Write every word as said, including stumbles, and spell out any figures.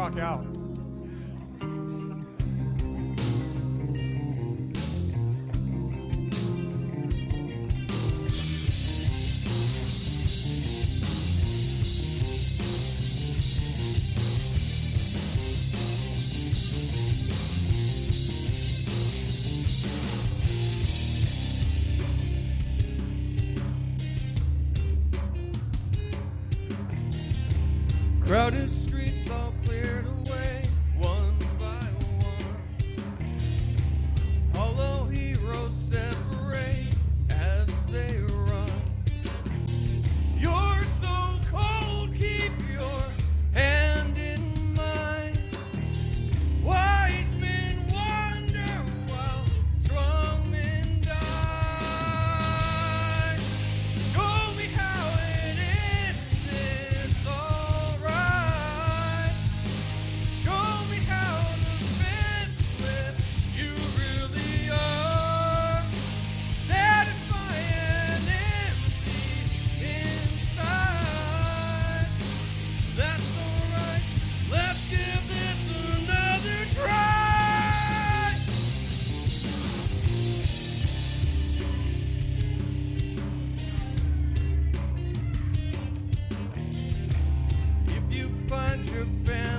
rock out. Crowded streets all cleared away, one by one. Hollow heroes separate as they run. You're so cold, keep your hand in mine. Wise men wander while strong men die. Show me how it is, it's alright. Show me how defenseless you really are. Satisfying empty inside. That's alright, let's give this another try. If you find your family